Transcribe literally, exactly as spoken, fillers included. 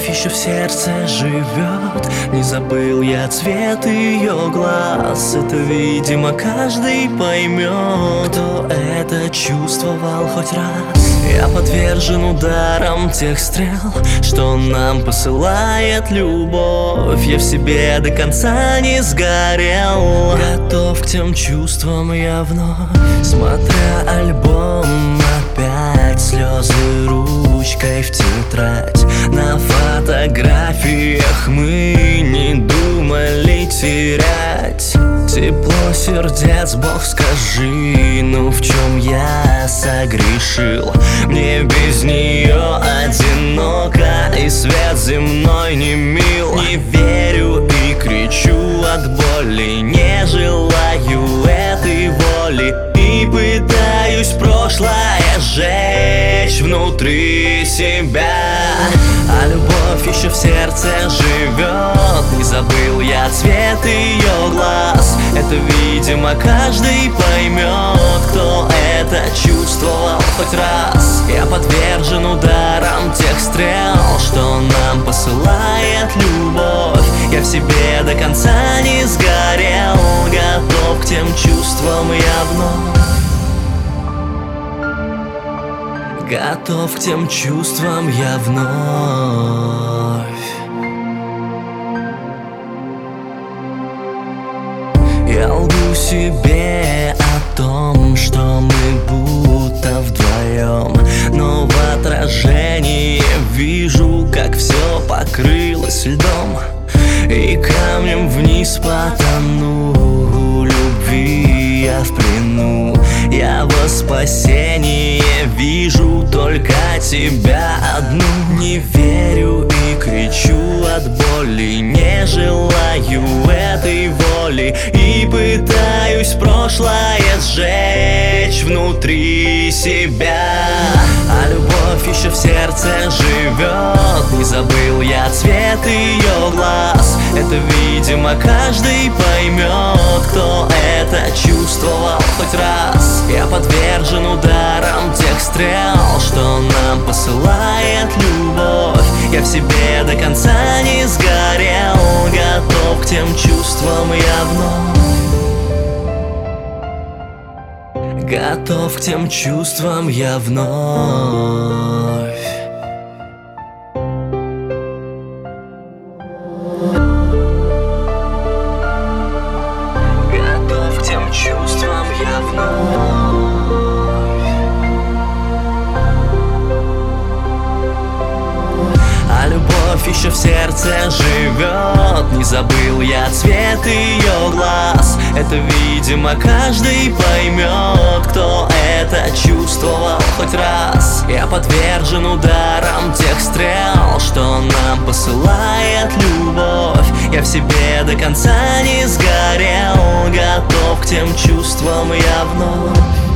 еще в сердце живет. Не забыл я цвет ее глаз. Это, видимо, каждый поймет, кто это чувствовал хоть раз. Я подвержен ударам тех стрел, что нам посылает любовь. Я в себе до конца не сгорел, готов к тем чувствам я вновь. Смотря альбом, опять слезы ручкой в тетрадь. На фотографиях мы не думали терять тепло сердец, Бог, скажи, ну в чем я согрешил? Мне без нее одиноко, и свет земной не мил. Не верю и кричу от боли, не желаю этой воли, и пытаюсь прошлое сжечь внутри себя. А любовь еще в сердце живет. Не забыл я цвет ее глаз. Это, видимо, каждый поймет, кто это чувствовал хоть раз. Я подвержен ударам тех стрел, что нам посылает любовь. Я в себе до конца не сгорел, готов к тем чувствам я вновь. Готов к тем чувствам я вновь. Я лгу себе о том, что мы будто вдвоем, но в отражении вижу, как все покрылось льдом, и камнем вниз потону. Любви я в плену, я во спасении вижу только тебя одну. Не верю и кричу от боли, не желаю этой воли, и пытаюсь прошлое сжечь внутри себя. А любовь еще в сердце живет. Не забыл я цвет ее глаз. Это, видимо, каждый поймет, кто это чувствовал хоть раз. Я подвержен ударам тех стрел, что нам посылает любовь. Я в себе до конца не сгорел, готов к тем чувствам я вновь. Готов к тем чувствам я вновь. Готов к тем чувствам я вновь. А любовь еще в сердце живет. Не забыл я цвет ее глаз. Это, видимо, каждый поймет, кто это чувствовал хоть раз. Я подвержен ударам тех стрел, что нам посылает любовь. Я в себе до конца не сгорел, готов к тем чувствам я вновь.